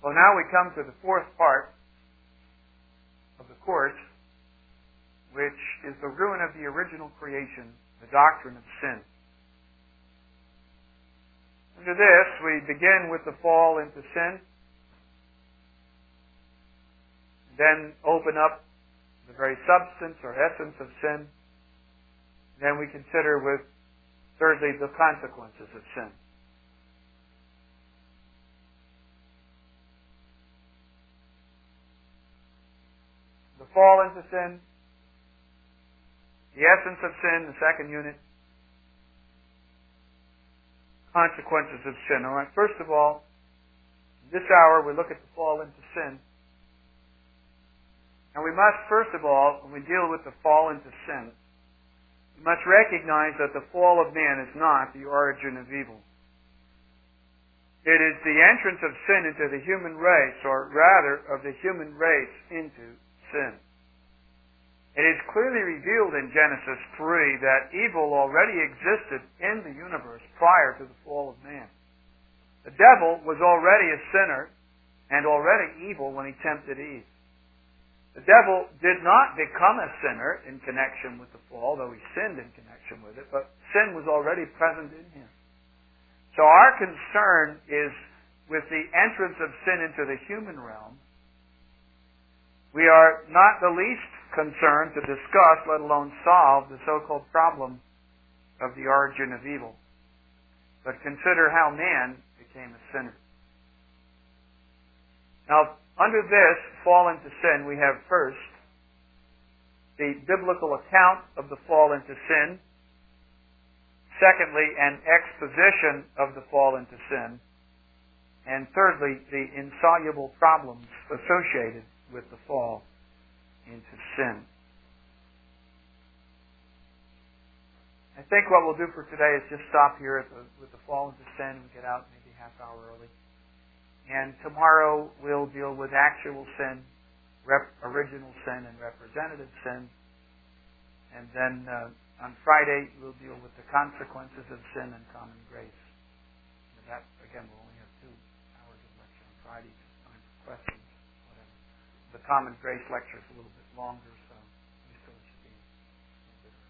Well, now we come to the fourth part of the course, which is the ruin of the original creation, the doctrine of sin. Under this, we begin with the fall into sin, then open up the very substance or essence of sin. Then we consider with, thirdly, the consequences of sin. The fall into sin, the essence of sin, the second unit, consequences of sin. All right, first of all, this hour we look at the fall into sin. And we must, first of all, when we deal with the fall into sin, we must recognize that the fall of man is not the origin of evil. It is the entrance of sin into the human race, or rather, of the human race into sin. It is clearly revealed in Genesis 3 that evil already existed in the universe prior to the fall of man. The devil was already a sinner and already evil when he tempted Eve. The devil did not become a sinner in connection with the fall, though he sinned in connection with it, but sin was already present in him. So our concern is with the entrance of sin into the human realm. We are not the least concerned to discuss, let alone solve, the so-called problem of the origin of evil, but consider how man became a sinner. Now, under this fall into sin, we have first the biblical account of the fall into sin. Secondly, an exposition of the fall into sin. And thirdly, the insoluble problems associated with the fall into sin. I think what we'll do for today is just stop here with the fall into sin and get out maybe half hour early. And tomorrow we'll deal with actual sin, original sin, and representative sin. And then on Friday we'll deal with the consequences of sin and common grace. And that, again, we'll only have 2 hours of lecture on Friday, time for questions, whatever. The common grace lecture is a little bit longer, so we still should be a bit early.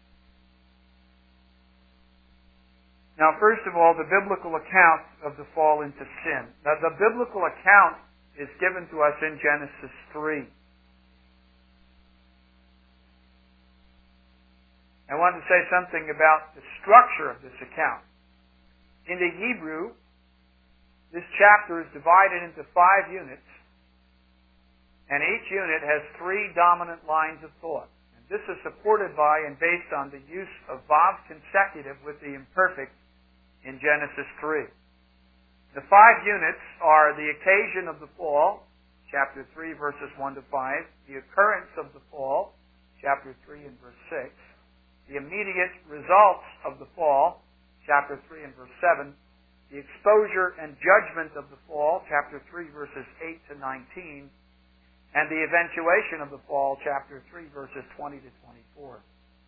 Now, first of all, the biblical account of the fall into sin. Now, the biblical account is given to us in Genesis 3. I want to say something about the structure of this account. In the Hebrew, this chapter is divided into 5 units, and each unit has 3 dominant lines of thought. And this is supported by and based on the use of verbs consecutive with the imperfect in Genesis 3. The 5 units are the occasion of the fall, chapter 3, verses 1 to 5, the occurrence of the fall, chapter 3 and verse 6, the immediate results of the fall, chapter 3 and verse 7, the exposure and judgment of the fall, chapter 3, verses 8 to 19, and the eventuation of the fall, chapter 3, verses 20 to 24.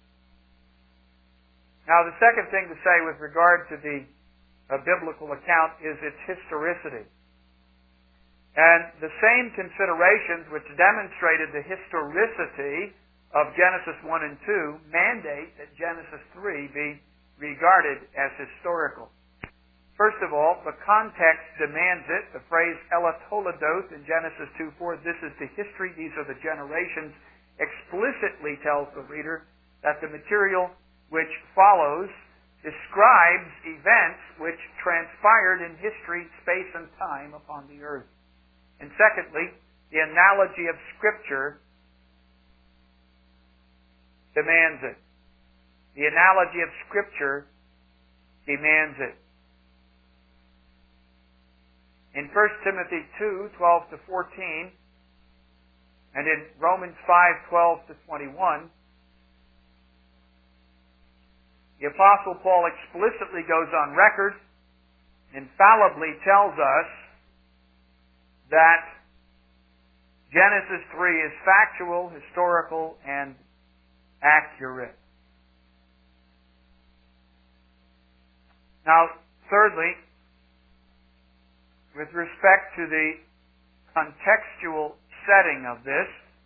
Now, the second thing to say with regard to the biblical account is its historicity. And the same considerations which demonstrated the historicity of Genesis 1 and 2 mandate that Genesis 3 be regarded as historical. First of all, the context demands it. The phrase Ela Toledoth in Genesis 2:4, this is the history, these are the generations, explicitly tells the reader that the material which follows describes events which transpired in history, space, and time upon the earth. And secondly, the analogy of Scripture demands it. The analogy of Scripture demands it. In 1 Timothy 2:12 to 14, and in Romans 5:12 to 21, the Apostle Paul explicitly goes on record, infallibly tells us that Genesis 3 is factual, historical, and accurate. Now, thirdly, with respect to the contextual setting of this.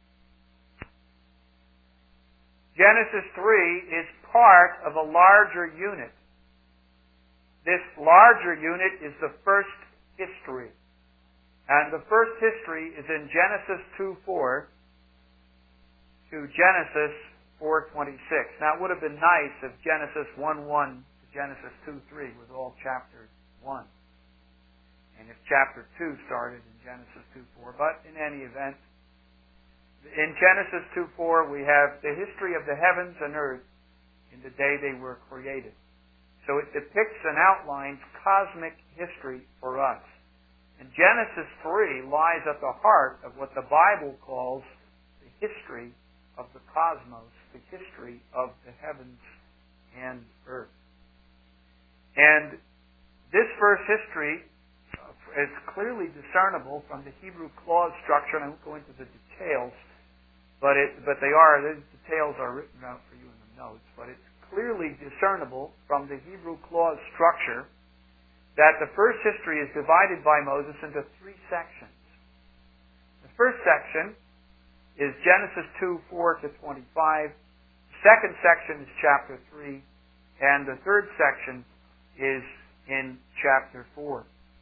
Genesis 3 is part of a larger unit. This larger unit is the first history. And the first history is in Genesis 2:4 to Genesis 4:26. Now, it would have been nice if Genesis 1:1 to Genesis 2:3 was all chapter 1. And if chapter 2 started in Genesis 2:4. But in any event, in Genesis 2:4 we have the history of the heavens and earth in the day they were created. So it depicts and outlines cosmic history for us. And Genesis 3 lies at the heart of what the Bible calls the history of the cosmos, the history of the heavens and earth. And this first history is clearly discernible from the Hebrew clause structure, and I won't go into the details, but the details are written out for you in the notes, but it's clearly discernible from the Hebrew clause structure that the first history is divided by Moses into three sections. The first section is Genesis 2:4 to 25. The second section is chapter 3. And the third section is in chapter 4.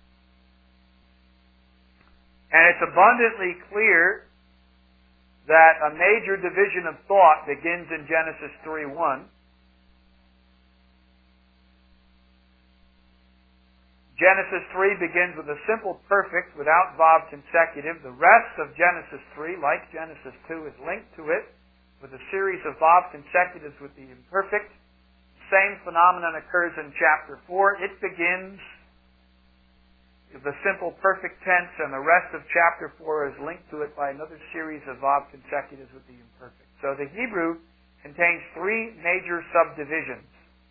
And it's abundantly clear that a major division of thought begins in Genesis 3:1. Genesis 3 begins with a simple perfect without vav consecutive. The rest of Genesis 3, like Genesis 2, is linked to it with a series of vav consecutives with the imperfect. The same phenomenon occurs in chapter 4. It begins with a simple perfect tense, and the rest of chapter 4 is linked to it by another series of vav consecutives with the imperfect. So the Hebrew contains three major subdivisions.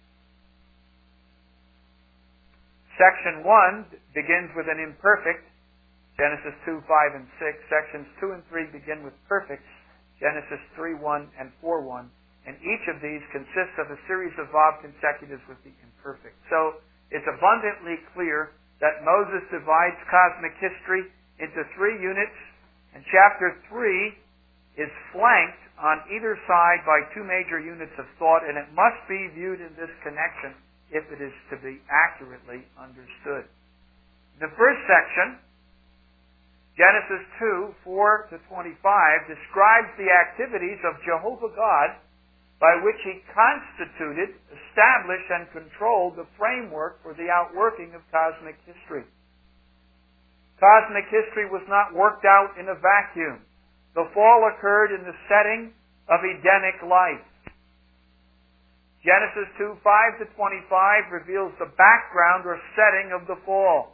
Section 1 begins with an imperfect, Genesis 2, 5, and 6. Sections 2 and 3 begin with perfects, Genesis 3:1 and 4:1. And each of these consists of a series of vav consecutives with the imperfect. So it's abundantly clear that Moses divides cosmic history into three units, and chapter 3 is flanked on either side by two major units of thought, and it must be viewed in this connection if it is to be accurately understood. The first section, Genesis 2:4 to 25, describes the activities of Jehovah God by which He constituted, established, and controlled the framework for the outworking of cosmic history. Cosmic history was not worked out in a vacuum. The fall occurred in the setting of Edenic life. Genesis 2:5 to 25 reveals the background or setting of the fall.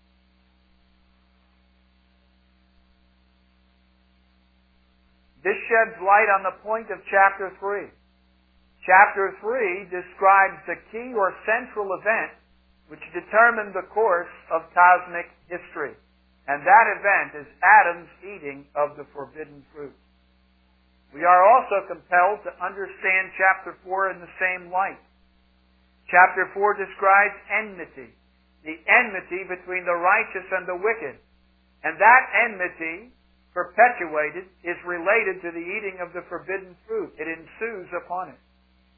This sheds light on the point of chapter 3. Chapter 3 describes the key or central event which determined the course of cosmic history. And that event is Adam's eating of the forbidden fruit. We are also compelled to understand chapter 4 in the same light. Chapter 4 describes enmity, the enmity between the righteous and the wicked. And that enmity, perpetuated, is related to the eating of the forbidden fruit. It ensues upon it.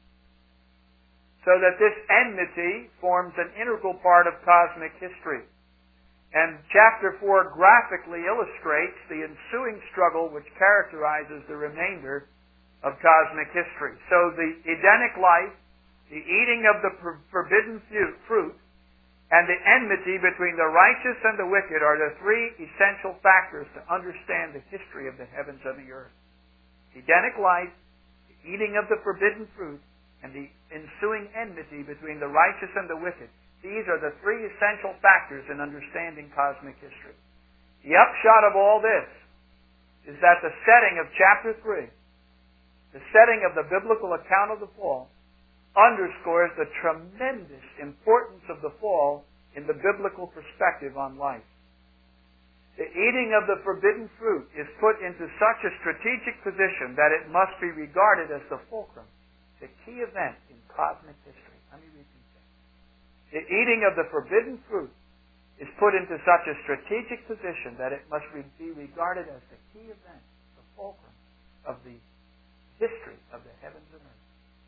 So that this enmity forms an integral part of cosmic history. And chapter 4 graphically illustrates the ensuing struggle which characterizes the remainder of cosmic history. So the Edenic life, the eating of the forbidden fruit, and the enmity between the righteous and the wicked are the three essential factors to understand the history of the heavens and the earth. Edenic life, the eating of the forbidden fruit, and the ensuing enmity between the righteous and the wicked. These are the three essential factors in understanding cosmic history. The upshot of all this is that the setting of chapter 3, the setting of the biblical account of the fall, underscores the tremendous importance of the fall in the biblical perspective on life. The eating of the forbidden fruit is put into such a strategic position that it must be regarded as the fulcrum, the key event in cosmic history. Let me repeat that. The eating of the forbidden fruit is put into such a strategic position that it must be regarded as the key event, the fulcrum of the history of the heavens and earth.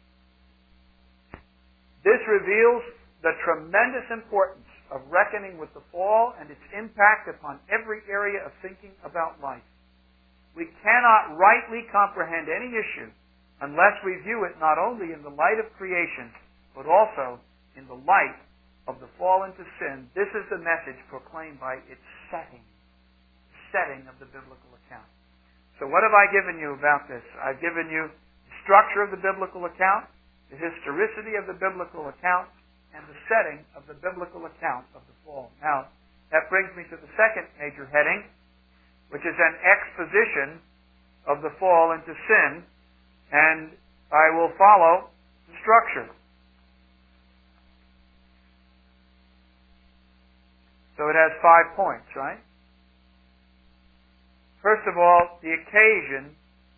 This reveals the tremendous importance of reckoning with the fall and its impact upon every area of thinking about life. We cannot rightly comprehend any issue unless we view it not only in the light of creation, but also in the light of the fall into sin. This is the message proclaimed by its setting of the biblical account. So what have I given you about this? I've given you the structure of the biblical account, the historicity of the biblical account, and the setting of the biblical account of the fall. Now, that brings me to the second major heading, which is an exposition of the fall into sin, and I will follow the structure. So it has 5 points, right? First of all, the occasion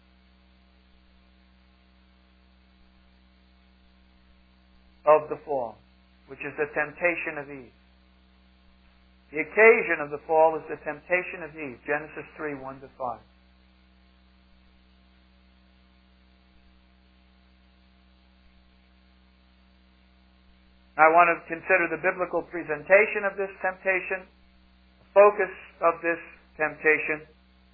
of the fall, which is the temptation of Eve. The occasion of the fall is the temptation of Eve. Genesis 3, 1-5. I want to consider the biblical presentation of this temptation, the focus of this temptation,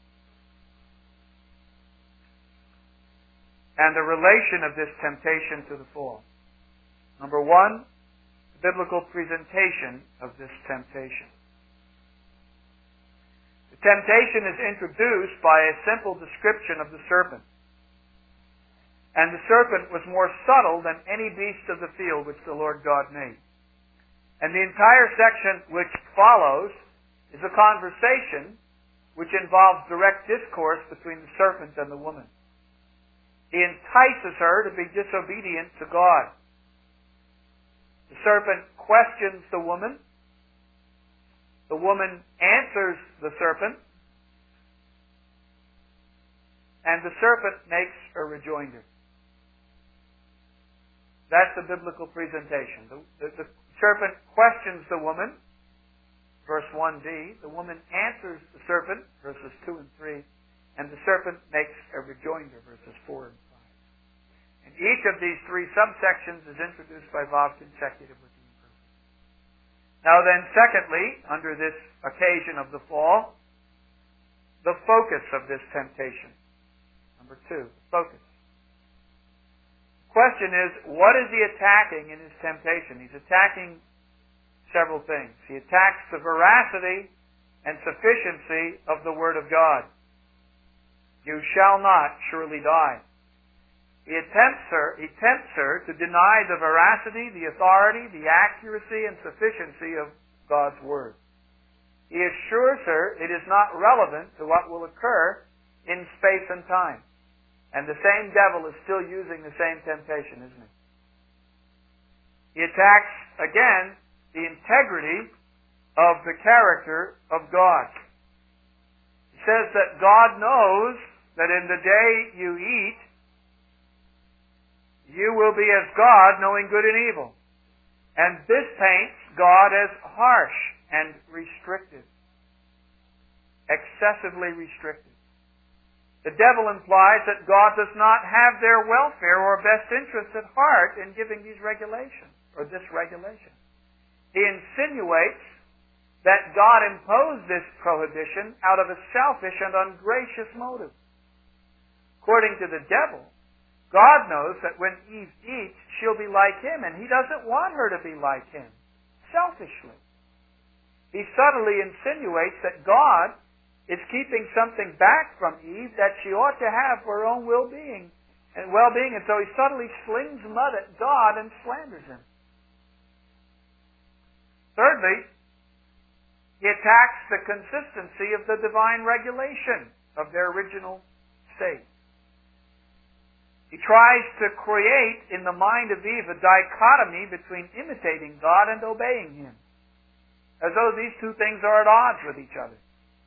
and the relation of this temptation to the fall. Number 1, the biblical presentation of this temptation. The temptation is introduced by a simple description of the serpent. And the serpent was more subtle than any beast of the field which the Lord God made. And the entire section which follows is a conversation which involves direct discourse between the serpent and the woman. He entices her to be disobedient to God. The serpent questions the woman. The woman answers the serpent. And the serpent makes a rejoinder. That's the biblical presentation. The serpent questions the woman, verse 1b. The woman answers the serpent, verses 2 and 3. And the serpent makes a rejoinder, verses 4 and 5. And each of these 3 subsections is introduced by Bob consecutive with the verse. Now then, secondly, under this occasion of the fall, the focus of this temptation. Number 2, the focus. The question is, what is he attacking in his temptation? He's attacking several things. He attacks the veracity and sufficiency of the Word of God. You shall not surely die. He tempts her to deny the veracity, the authority, the accuracy, and sufficiency of God's Word. He assures her it is not relevant to what will occur in space and time. And the same devil is still using the same temptation, isn't he? He attacks, again, the integrity of the character of God. He says that God knows that in the day you eat, you will be as God, knowing good and evil. And this paints God as harsh and restrictive. Excessively restrictive. The devil implies that God does not have their welfare or best interest at heart in giving these regulations, or this regulation. He insinuates that God imposed this prohibition out of a selfish and ungracious motive. According to the devil, God knows that when Eve eats, she'll be like him, and he doesn't want her to be like him, selfishly. He subtly insinuates that God is keeping something back from Eve that she ought to have for her own well-being, and so he subtly slings mud at God and slanders him. Thirdly, he attacks the consistency of the divine regulation of their original state. He tries to create in the mind of Eve a dichotomy between imitating God and obeying Him, as though these two things are at odds with each other.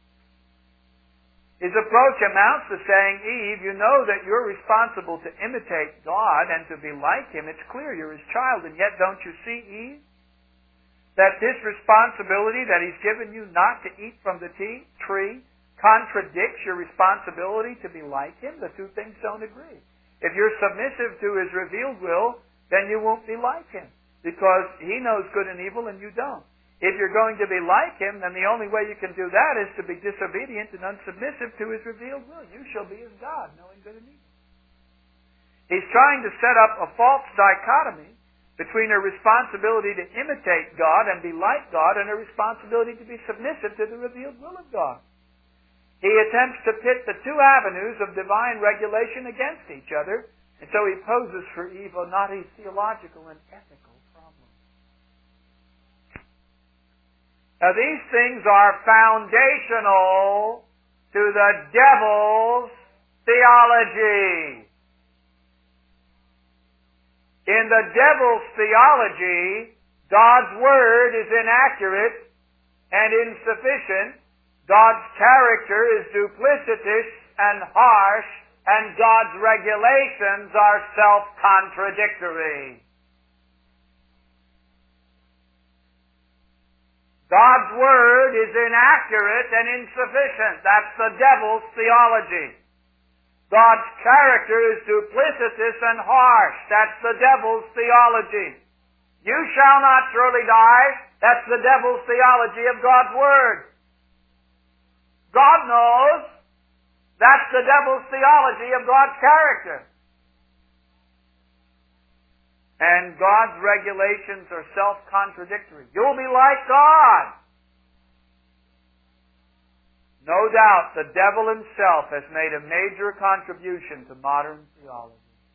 His approach amounts to saying, Eve, you know that you're responsible to imitate God and to be like Him. It's clear you're His child, and yet don't you see, Eve, that this responsibility that He's given you not to eat from the tree contradicts your responsibility to be like Him? The two things don't agree. If you're submissive to His revealed will, then you won't be like Him, because He knows good and evil and you don't. If you're going to be like Him, then the only way you can do that is to be disobedient and unsubmissive to His revealed will. You shall be as God, knowing good and evil. He's trying to set up a false dichotomy between a responsibility to imitate God and be like God and a responsibility to be submissive to the revealed will of God. He attempts to pit the two avenues of divine regulation against each other, and so he poses for evil not a theological and ethical problem. Now these things are foundational to the devil's theology. In the devil's theology, God's Word is inaccurate and insufficient. God's character is duplicitous and harsh, and God's regulations are self-contradictory. God's Word is inaccurate and insufficient. That's the devil's theology. God's character is duplicitous and harsh. That's the devil's theology. You shall not surely die. That's the devil's theology of God's Word. God knows. That's the devil's theology of God's character. And God's regulations are self-contradictory. You'll be like God. No doubt the devil himself has made a major contribution to modern theology.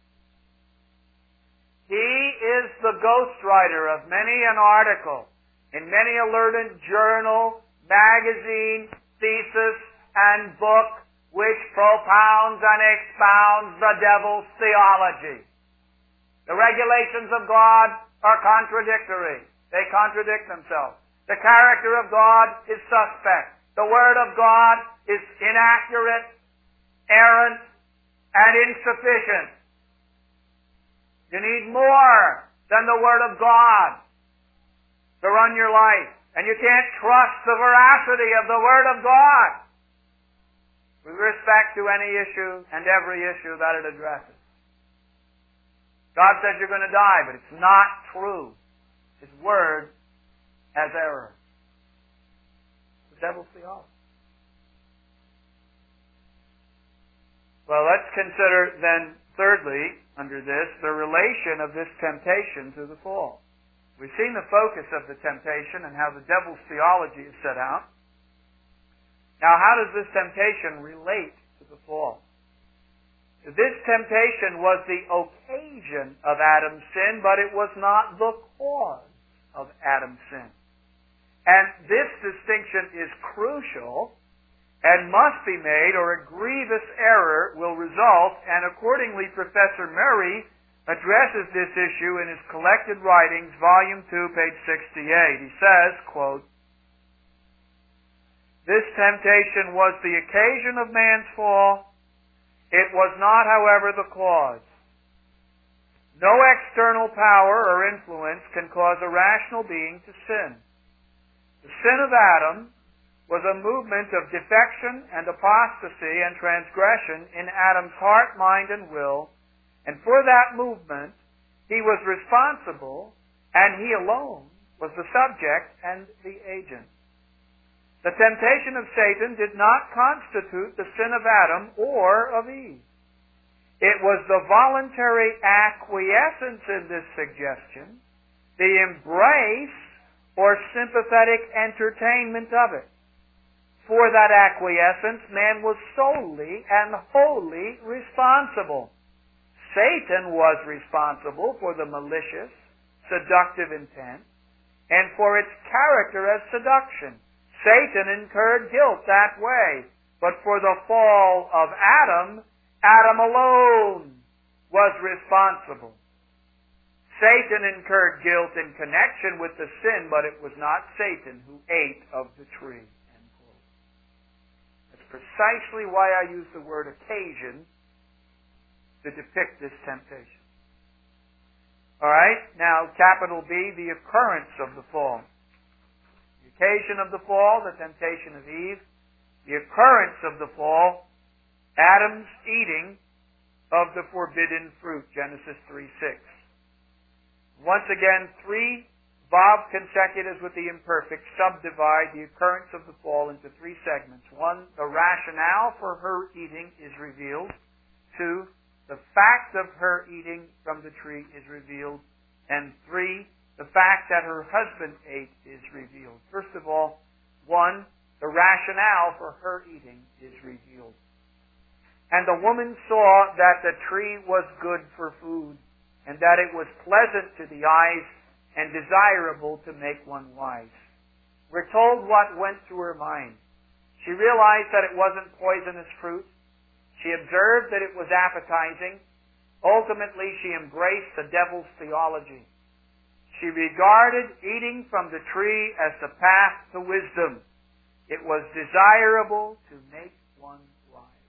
He is the ghostwriter of many an article in many a learned journal, magazine, thesis, and book which propounds and expounds the devil's theology. The regulations of God are contradictory. They contradict themselves. The character of God is suspect. The Word of God is inaccurate, errant, and insufficient. You need more than the Word of God to run your life. And you can't trust the veracity of the Word of God with respect to any issue and every issue that it addresses. God says you're going to die, but it's not true. His Word has error. The devil's theology. Well, let's consider then, thirdly, under this, the relation of this temptation to the fall. We've seen the focus of the temptation and how the devil's theology is set out. Now, how does this temptation relate to the fall? This temptation was the occasion of Adam's sin, but it was not the cause of Adam's sin. And this distinction is crucial and must be made, or a grievous error will result, and accordingly Professor Murray addresses this issue in his collected writings, Volume 2, page 68. He says, quote, "This temptation was the occasion of man's fall. It was not, however, the cause. No external power or influence can cause a rational being to sin. The sin of Adam was a movement of defection and apostasy and transgression in Adam's heart, mind, and will, and for that movement he was responsible, and he alone was the subject and the agent. The temptation of Satan did not constitute the sin of Adam or of Eve. It was the voluntary acquiescence in this suggestion, the embrace or sympathetic entertainment of it. For that acquiescence, man was solely and wholly responsible. Satan was responsible for the malicious, seductive intent, and for its character as seduction. Satan incurred guilt that way, but for the fall of Adam, Adam alone was responsible. Satan incurred guilt in connection with the sin, but it was not Satan who ate of the tree. End quote. That's precisely why I use the word occasion to depict this temptation. All right, now capital B, the occurrence of the fall. occasion of the fall, the temptation of Eve. The occurrence of the fall, Adam's eating of the forbidden fruit, Genesis 3:6. Once again, three Bob consecutives with the imperfect subdivide the occurrence of the fall into three segments. One, the rationale for her eating is revealed. Two, the fact of her eating from the tree is revealed. And three, the fact that her husband ate is revealed. First of all, one, the rationale for her eating is revealed. And the woman saw that the tree was good for food, and that it was pleasant to the eyes, and desirable to make one wise. We're told what went through her mind. She realized that it wasn't poisonous fruit. She observed that it was appetizing. Ultimately, she embraced the devil's theology. She regarded eating from the tree as the path to wisdom. It was desirable to make one wise.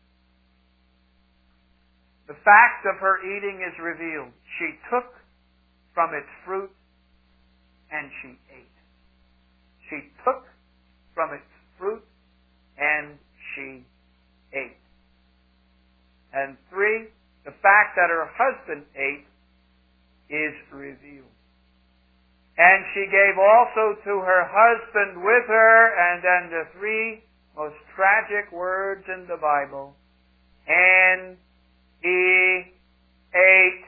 The fact of her eating is revealed. She took from its fruit and she ate. She took from its fruit and she ate. And three, the fact that her husband ate is revealed. And she gave also to her husband with her, and then the three most tragic words in the Bible, and he ate.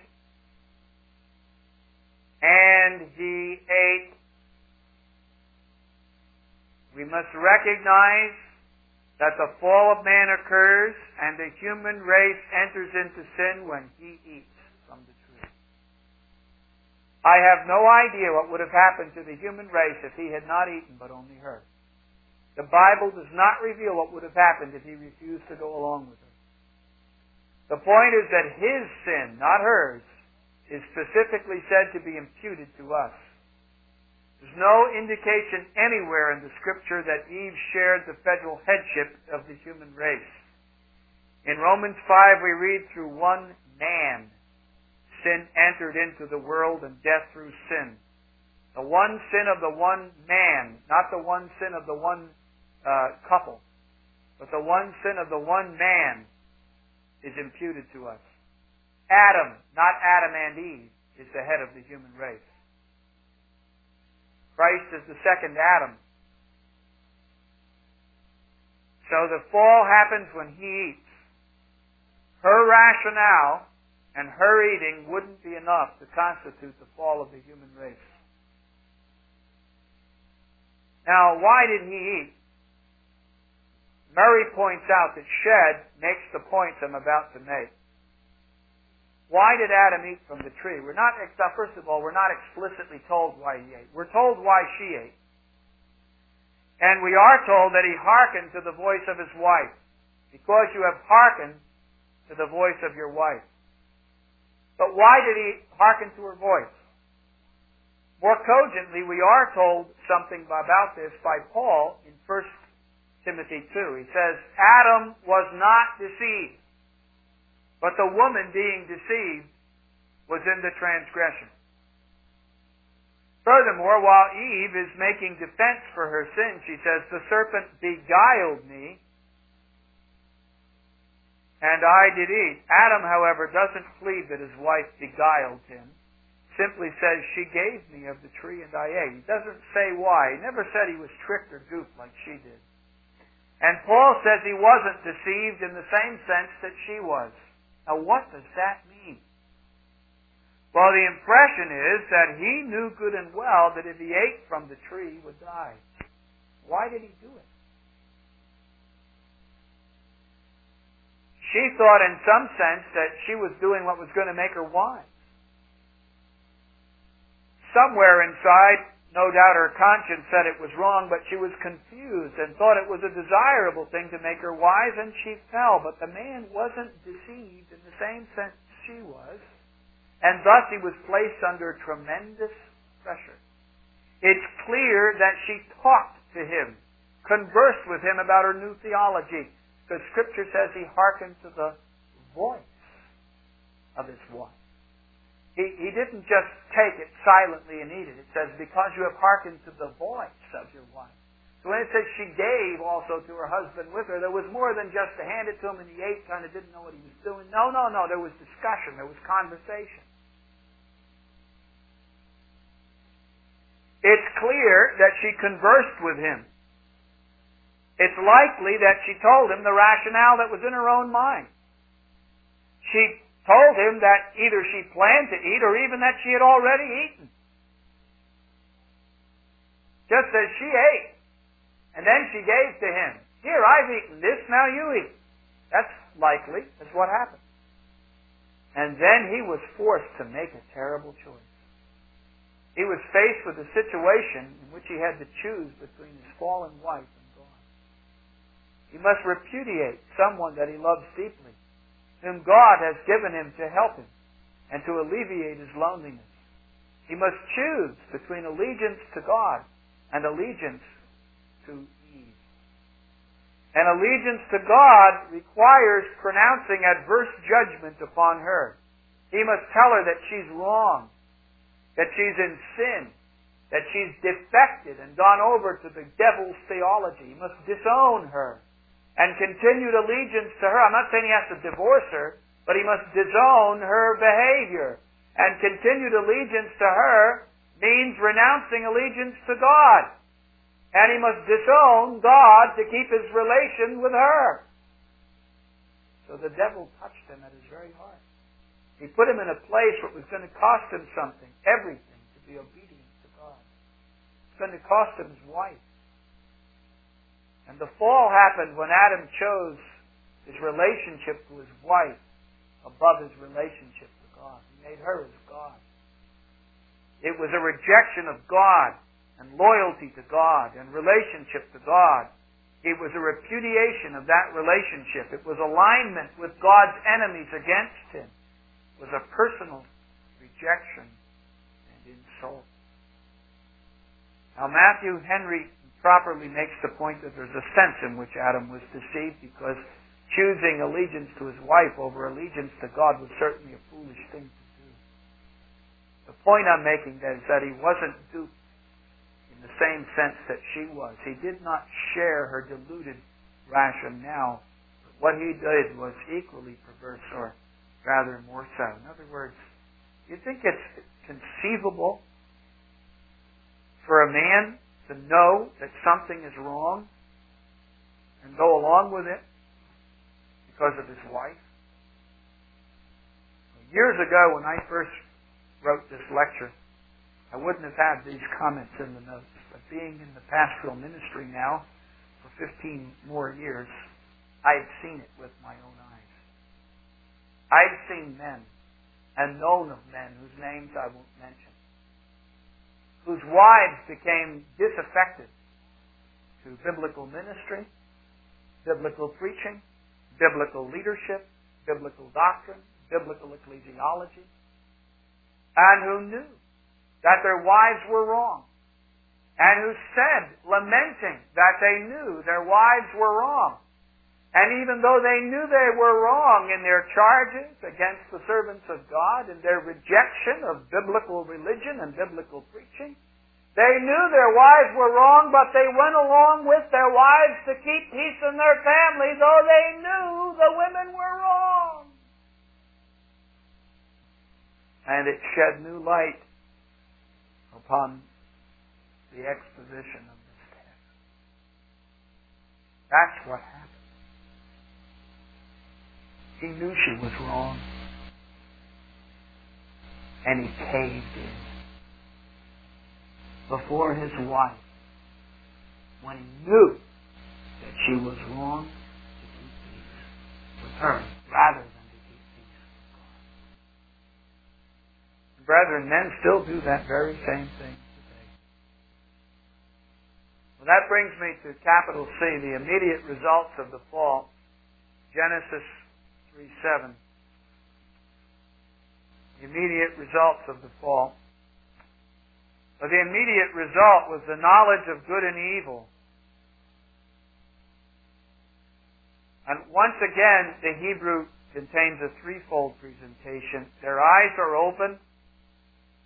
And he ate. We must recognize that the fall of man occurs and the human race enters into sin when he eats from the tree. I have no idea what would have happened to the human race if he had not eaten, but only her. The Bible does not reveal what would have happened if he refused to go along with her. The point is that his sin, not hers, is specifically said to be imputed to us. There's no indication anywhere in the Scripture that Eve shared the federal headship of the human race. In Romans 5 we read, through one man sin entered into the world, and death through sin. The one sin of the one man, not the one sin of the one couple, but the one sin of the one man is imputed to us. Adam, not Adam and Eve, is the head of the human race. Christ is the second Adam. So the fall happens when he eats. Her rationale and her eating wouldn't be enough to constitute the fall of the human race. Now, why did he eat? Murray points out that Shedd makes the points I'm about to make. Why did Adam eat from the tree? First of all, we're not explicitly told why he ate. We're told why she ate. And we are told that he hearkened to the voice of his wife. Because you have hearkened to the voice of your wife. But why did he hearken to her voice? More cogently, we are told something about this by Paul in 1 Timothy 2. He says, Adam was not deceived, but the woman being deceived was in the transgression. Furthermore, while Eve is making defense for her sin, she says, the serpent beguiled me, and I did eat. Adam, however, doesn't plead that his wife beguiled him. Simply says, she gave me of the tree and I ate. He doesn't say why. He never said he was tricked or duped like she did. And Paul says he wasn't deceived in the same sense that she was. Now what does that mean? Well, the impression is that he knew good and well that if he ate from the tree, he would die. Why did he do it? She thought in some sense that she was doing what was going to make her wise. Somewhere inside, no doubt her conscience said it was wrong, but she was confused and thought it was a desirable thing to make her wise, and she fell. But the man wasn't deceived in the same sense she was, and thus he was placed under tremendous pressure. It's clear that she talked to him, conversed with him about her new theology, because Scripture says he hearkened to the voice of his wife. He didn't just take it silently and eat it. It says, because you have hearkened to the voice of your wife. So when it says she gave also to her husband with her, there was more than just to hand it to him and he ate, kind of didn't know what he was doing. No. There was discussion. There was conversation. It's clear that she conversed with him. It's likely that she told him the rationale that was in her own mind. She told him that either she planned to eat or even that she had already eaten. Just as she ate. And then she gave to him, here, I've eaten this, now you eat. That's likely. That's what happened. And then he was forced to make a terrible choice. He was faced with a situation in which he had to choose between his fallen wife and God. He must repudiate someone that he loves deeply, whom God has given him to help him and to alleviate his loneliness. He must choose between allegiance to God and allegiance to Eve. And allegiance to God requires pronouncing adverse judgment upon her. He must tell her that she's wrong, that she's in sin, that she's defected and gone over to the devil's theology. He must disown her and continued allegiance to her. I'm not saying he has to divorce her, but he must disown her behavior. And continued allegiance to her means renouncing allegiance to God. And he must disown God to keep his relation with her. So the devil touched him at his very heart. He put him in a place where it was going to cost him something, everything, to be obedient to God. It's going to cost him his wife. And the fall happened when Adam chose his relationship to his wife above his relationship to God. He made her his God. It was a rejection of God and loyalty to God and relationship to God. It was a repudiation of that relationship. It was alignment with God's enemies against him. It was a personal rejection and insult. Now Matthew Henry properly makes the point that there's a sense in which Adam was deceived, because choosing allegiance to his wife over allegiance to God was certainly a foolish thing to do. The point I'm making is that he wasn't duped in the same sense that she was. He did not share her deluded rationale, but what he did was equally perverse, or rather more so. In other words, do you think it's conceivable for a man to know that something is wrong and go along with it because of his wife? Years ago, when I first wrote this lecture, I wouldn't have had these comments in the notes. But being in the pastoral ministry now for 15 more years, I had seen it with my own eyes. I'd seen men and known of men whose names I won't mention, whose wives became disaffected to biblical ministry, biblical preaching, biblical leadership, biblical doctrine, biblical ecclesiology, and who knew that their wives were wrong, and who said, lamenting, that they knew their wives were wrong. And even though they knew they were wrong in their charges against the servants of God and their rejection of biblical religion and biblical preaching, they knew their wives were wrong, but they went along with their wives to keep peace in their family, though they knew the women were wrong. And it shed new light upon the exposition of this text. That's what happened. He knew she was wrong, and he caved in before his wife when he knew that she was wrong, to keep peace with her rather than to keep peace with God. Brethren, men still do that very same thing today. Well, that brings me to capital C, the immediate results of the fall. Genesis 3:7. The immediate results of the fall. But the immediate result was the knowledge of good and evil. And once again, the Hebrew contains a threefold presentation. Their eyes are open,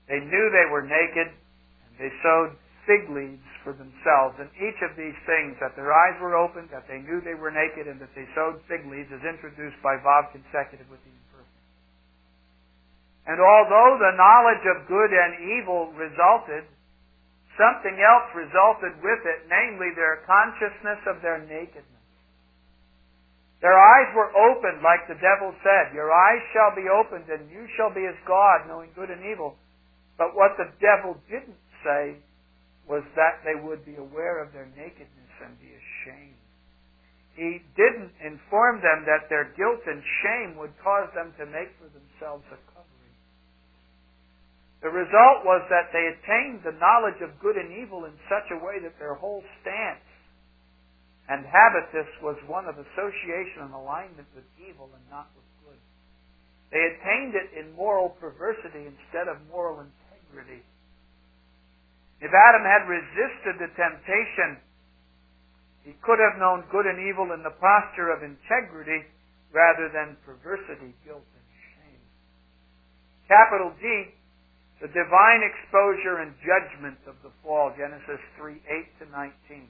They knew they were naked, and they sewed fig leaves for themselves. And each of these things, that their eyes were opened, that they knew they were naked, and that they sewed fig leaves, is introduced by Vav consecutive with the imperfect. And although the knowledge of good and evil resulted, something else resulted with it, namely their consciousness of their nakedness. Their eyes were opened, like the devil said, "Your eyes shall be opened, and you shall be as God, knowing good and evil." But what the devil didn't say was that they would be aware of their nakedness and be ashamed. He didn't inform them that their guilt and shame would cause them to make for themselves a covering. The result was that they attained the knowledge of good and evil in such a way that their whole stance and habitus was one of association and alignment with evil and not with good. They attained it in moral perversity instead of moral integrity. If Adam had resisted the temptation, he could have known good and evil in the posture of integrity rather than perversity, guilt, and shame. Capital D, the divine exposure and judgment of the fall, Genesis 3:8-19.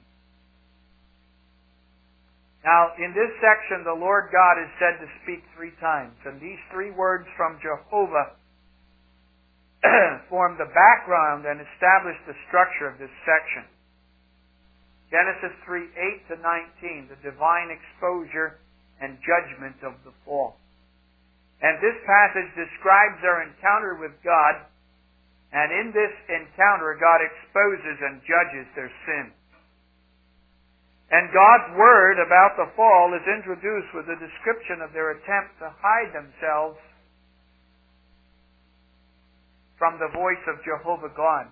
Now, in this section, the Lord God is said to speak 3 times, and these 3 words from Jehovah form the background and establish the structure of this section. Genesis 3:8-19, the divine exposure and judgment of the fall. And this passage describes their encounter with God, and in this encounter, God exposes and judges their sin. And God's word about the fall is introduced with a description of their attempt to hide themselves from the voice of Jehovah God.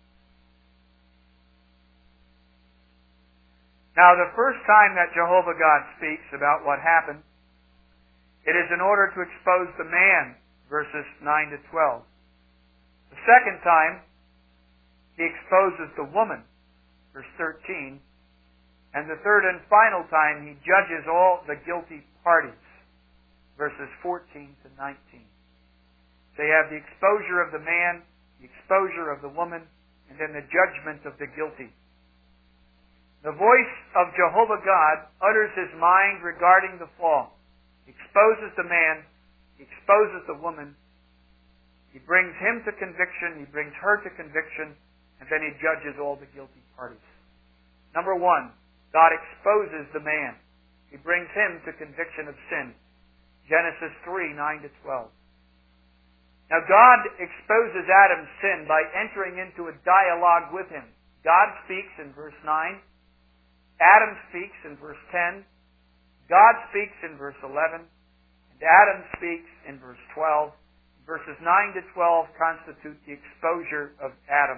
Now, the first time that Jehovah God speaks about what happened, it is in order to expose the man, verses 9-12. The second time, he exposes the woman, verse 13. And the third and final time, he judges all the guilty parties, verses 14-19. They have the exposure of the man, the exposure of the woman, and then the judgment of the guilty. The voice of Jehovah God utters his mind regarding the fall. He exposes the man, he exposes the woman, he brings him to conviction, he brings her to conviction, and then he judges all the guilty parties. Number 1, God exposes the man. He brings him to conviction of sin. Genesis 3:9-12. Now God exposes Adam's sin by entering into a dialogue with him. God speaks in verse 9. Adam speaks in verse 10. God speaks in verse 11. And Adam speaks in verse 12. Verses 9-12 constitute the exposure of Adam.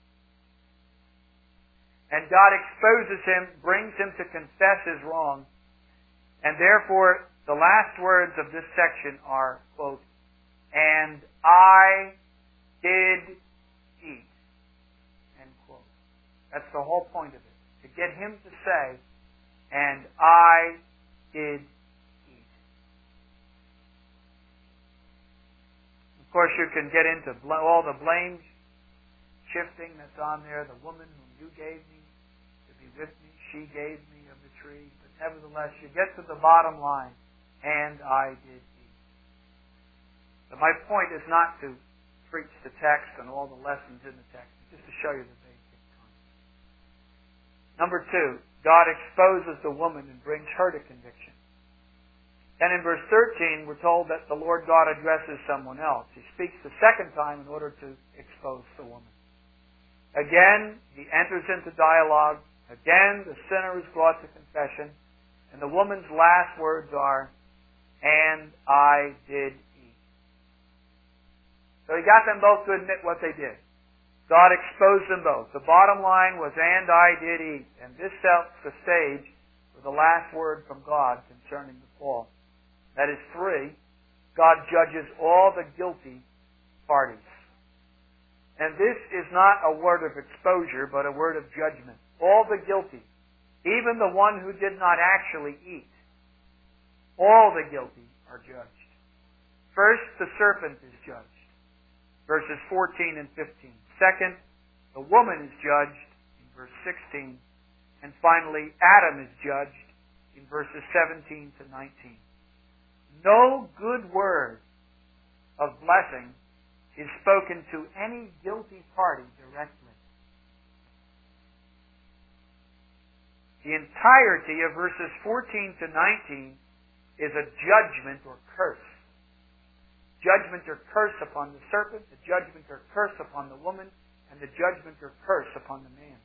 And God exposes him, brings him to confess his wrong. And therefore, the last words of this section are, quote, "And I did eat," end quote. That's the whole point of it. To get him to say, "And I did eat." Of course, you can get into all the blame shifting that's on there. The woman whom you gave me to be with me, she gave me of the tree. But nevertheless, you get to the bottom line, "And I did eat." But my point is not to preach the text and all the lessons in the text, but just to show you the basic concept. Number 2, God exposes the woman and brings her to conviction. And in verse 13, we're told that the Lord God addresses someone else. He speaks the second time in order to expose the woman. Again, he enters into dialogue. Again, the sinner is brought to confession. And the woman's last words are, "And I did eat." So he got them both to admit what they did. God exposed them both. The bottom line was, "And I did eat." And this sets the stage for the last word from God concerning the fall. That is 3, God judges all the guilty parties. And this is not a word of exposure, but a word of judgment. All the guilty, even the one who did not actually eat, all the guilty are judged. First, the serpent is judged. verses 14 and 15. Second, the woman is judged in verse 16. And finally, Adam is judged in verses 17 to 19. No good word of blessing is spoken to any guilty party directly. The entirety of verses 14 to 19 is a judgment or curse. Judgment or curse upon the serpent, the judgment or curse upon the woman, and the judgment or curse upon the man.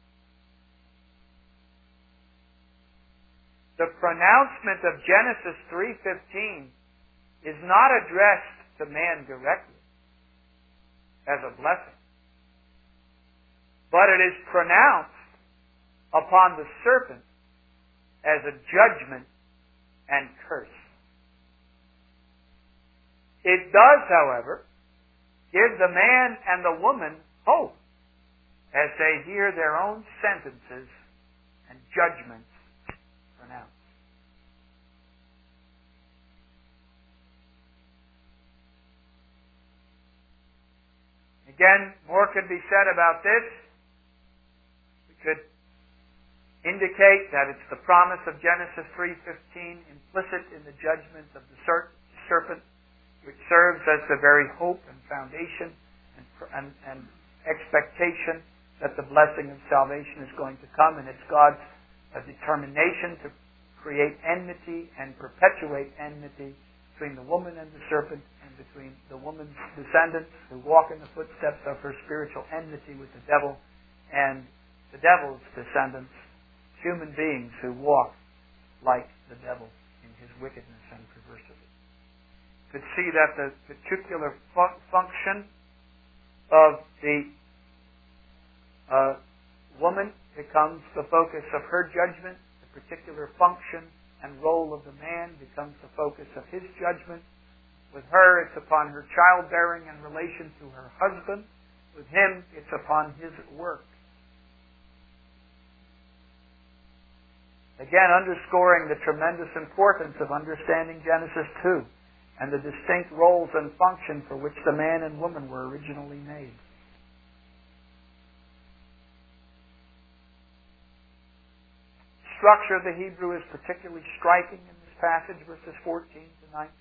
The pronouncement of Genesis 3:15 is not addressed to man directly as a blessing, but it is pronounced upon the serpent as a judgment and curse. It does, however, give the man and the woman hope as they hear their own sentences and judgments pronounced. Again, more could be said about this. We could indicate that it's the promise of Genesis 3:15 implicit in the judgment of the serpent, which serves as the very hope and foundation and expectation that the blessing of salvation is going to come, and it's God's determination to create enmity and perpetuate enmity between the woman and the serpent, and between the woman's descendants who walk in the footsteps of her spiritual enmity with the devil, and the devil's descendants, human beings who walk like the devil in his wickedness and perversity. Could see that the particular function of the woman becomes the focus of her judgment. The particular function and role of the man becomes the focus of his judgment. With her, it's upon her childbearing in relation to her husband. With him, it's upon his work. Again, underscoring the tremendous importance of understanding Genesis 2 and the distinct roles and function for which the man and woman were originally made. Structure of the Hebrew is particularly striking in this passage, verses 14 to 19.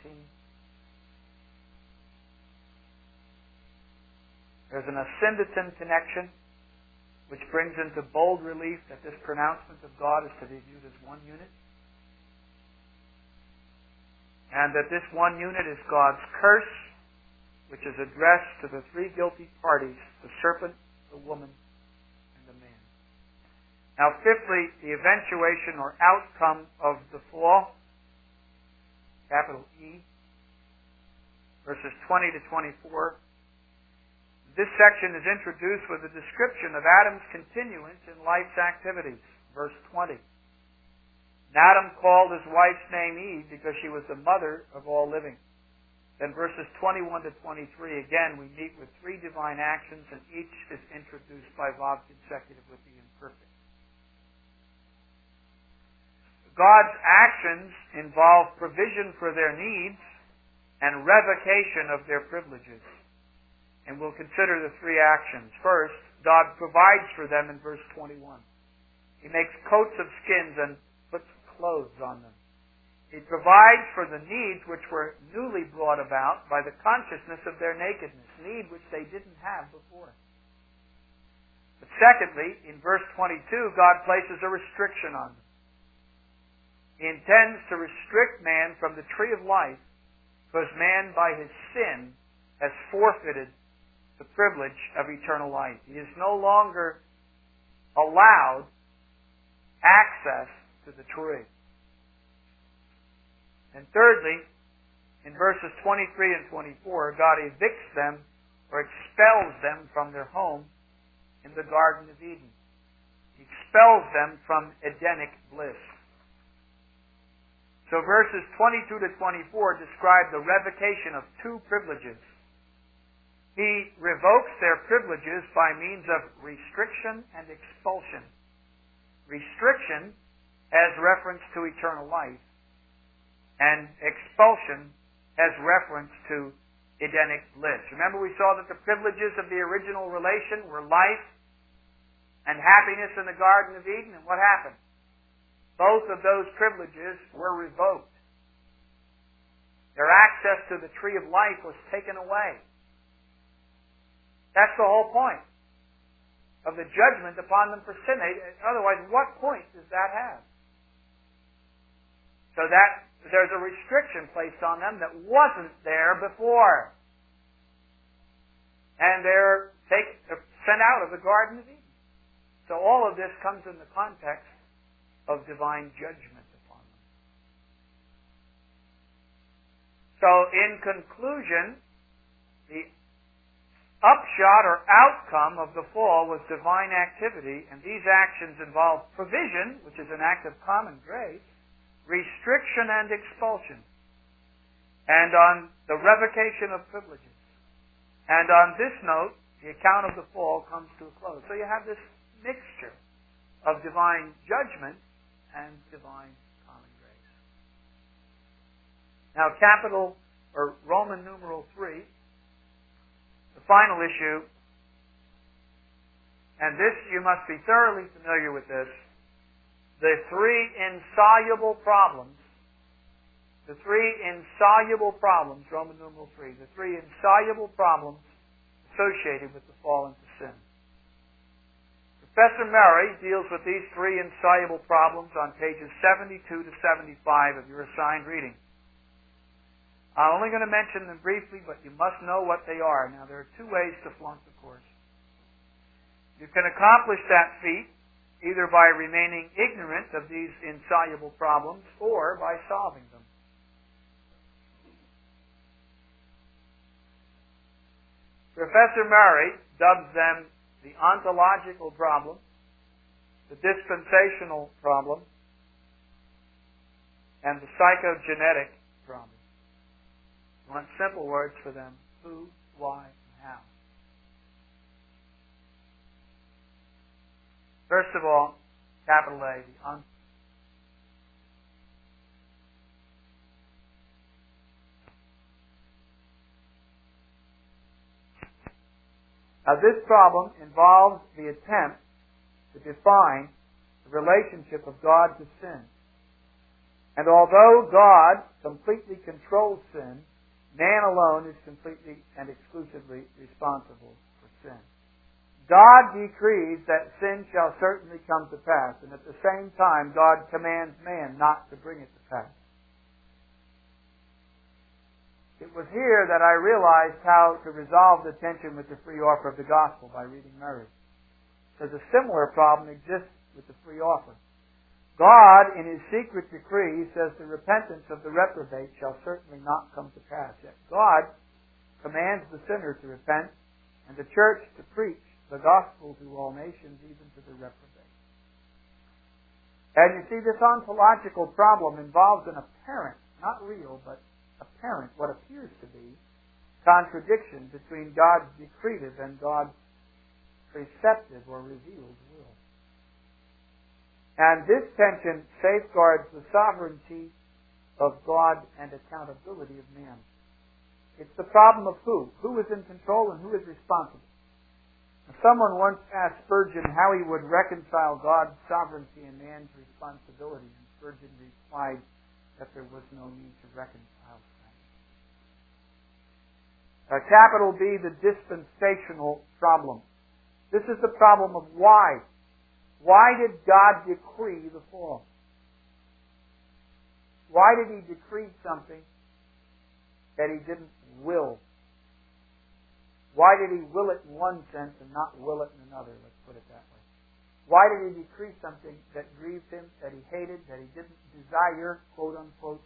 There's an asyndeton connection, which brings into bold relief that this pronouncement of God is to be viewed as one unit, and that this one unit is God's curse, which is addressed to the three guilty parties, the serpent, the woman, and the man. Now, fifthly, the eventuation or outcome of the fall, capital E, verses 20 to 24. This section is introduced with a description of Adam's continuance in life's activities. Verse 20. And Adam called his wife's name Eve because she was the mother of all living. Then verses 21 to 23, again, we meet with three divine actions, and each is introduced by Vav consecutive with the imperfect. God's actions involve provision for their needs and revocation of their privileges. And we'll consider the three actions. First, God provides for them in verse 21. He makes coats of skins and puts clothes on them. He provides for the needs which were newly brought about by the consciousness of their nakedness, need which they didn't have before. But secondly, in verse 22, God places a restriction on them. He intends to restrict man from the tree of life because man, by his sin, has forfeited the privilege of eternal life. He is no longer allowed access to the tree. And thirdly, in verses 23 and 24, God evicts them or expels them from their home in the Garden of Eden. He expels them from Edenic bliss. So verses 22 to 24 describe the revocation of two privileges. He revokes their privileges by means of restriction and expulsion. Restriction has reference to eternal life, and expulsion has reference to Edenic bliss. Remember we saw that the privileges of the original relation were life and happiness in the Garden of Eden, and what happened? Both of those privileges were revoked. Their access to the tree of life was taken away. That's the whole point of the judgment upon them for sin. Otherwise, what point does that have? So that there's a restriction placed on them that wasn't there before. And they're sent out of the Garden of Eden. So all of this comes in the context of divine judgment upon them. So in conclusion, the upshot or outcome of the fall was divine activity, and these actions involve provision, which is an act of common grace, restriction and expulsion, and on the revocation of privileges. And on this note, the account of the fall comes to a close. So you have this mixture of divine judgment and divine common grace. Now, Roman numeral 3, the final issue, and this you must be thoroughly familiar with this, the three insoluble problems, Roman numeral 3, the three insoluble problems associated with the fall into sin. Professor Murray deals with these three insoluble problems on pages 72 to 75 of your assigned reading. I'm only going to mention them briefly, but you must know what they are. Now, there are two ways to flunk the course. You can accomplish that feat either by remaining ignorant of these insoluble problems or by solving them. Professor Murray dubs them the ontological problem, the dispensational problem, and the psychogenetic problem. You want simple words for them: who, why, and how. First of all, capital A, Now, this problem involves the attempt to define the relationship of God to sin. And although God completely controls sin, man alone is completely and exclusively responsible for sin. God decrees that sin shall certainly come to pass, and at the same time, God commands man not to bring it to pass. It was here that I realized how to resolve the tension with the free offer of the gospel by reading Murray. Because a similar problem exists with the free offer. God, in His secret decree, says the repentance of the reprobate shall certainly not come to pass. Yet God commands the sinner to repent and the church to preach the gospel to all nations, even to the reprobate. And you see, this ontological problem involves an apparent, not real, but apparent, what appears to be, contradiction between God's decretive and God's preceptive or revealed will. And this tension safeguards the sovereignty of God and accountability of man. It's the problem of who. Who is in control and who is responsible? Someone once asked Spurgeon how he would reconcile God's sovereignty and man's responsibility, and Spurgeon replied that there was no need to reconcile them. Capital B, the dispensational problem. This is the problem of why. Why did God decree the fall? Why did He decree something that He didn't will? Why did He will it in one sense and not will it in another? Let's put it that way. Why did He decree something that grieved Him, that He hated, that He didn't desire, quote unquote?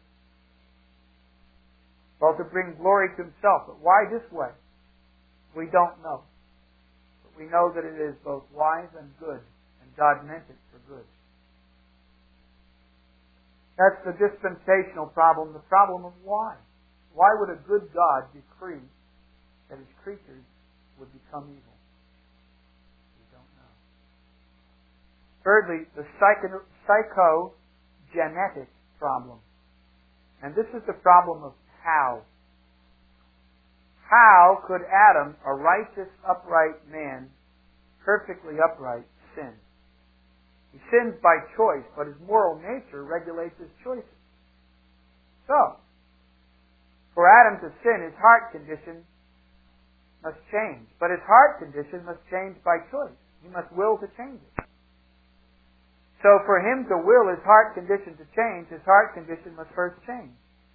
Well, to bring glory to Himself. But why this way? We don't know. But we know that it is both wise and good, and God meant it for good. That's the dispensational problem, the problem of why. Why would a good God decree that His creatures would become evil? We don't know. Thirdly, the psychogenetic problem. And this is the problem of how. how could Adam, a righteous, upright man, perfectly upright, sin? He sins by choice, but his moral nature regulates his choices. So, for Adam to sin, his heart condition must change. But his heart condition must change by choice. He must will to change it. So for him to will his heart condition to change, his heart condition must first change.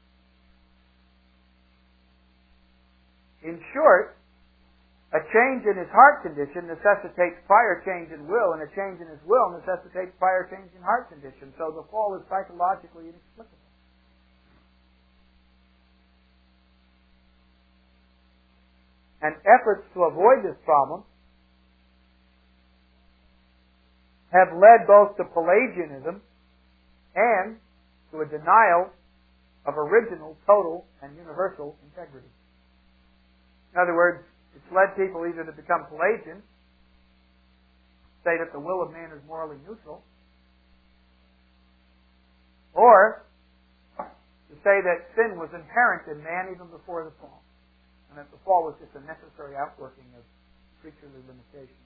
In short, a change in his heart condition necessitates prior change in will, and a change in his will necessitates prior change in heart condition. So the fall is psychologically inexplicable. And efforts to avoid this problem have led both to Pelagianism and to a denial of original, total, and universal integrity. In other words, it's led people either to become Pelagian, say that the will of man is morally neutral, or to say that sin was inherent in man even before the fall, and that the fall was just a necessary outworking of creaturely limitations.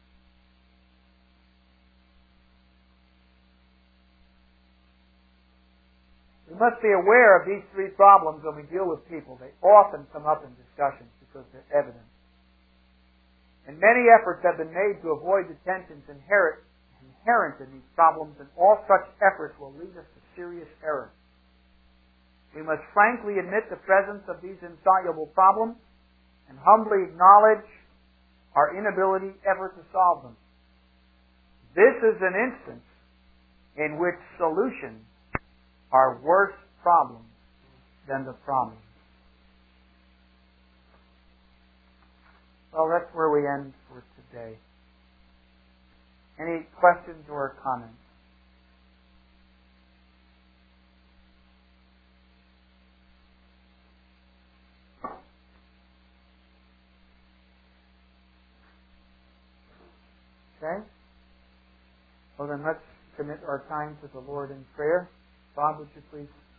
We must be aware of these three problems when we deal with people. They often come up in discussions because they're evident. And many efforts have been made to avoid the tensions inherent in these problems, and all such efforts will lead us to serious error. We must frankly admit the presence of these insoluble problems and humbly acknowledge our inability ever to solve them. This is an instance in which solutions are worse problems than the problem. Well, that's where we end for today. Any questions or comments? Okay? Well, then let's commit our time to the Lord in prayer. Bob, would you please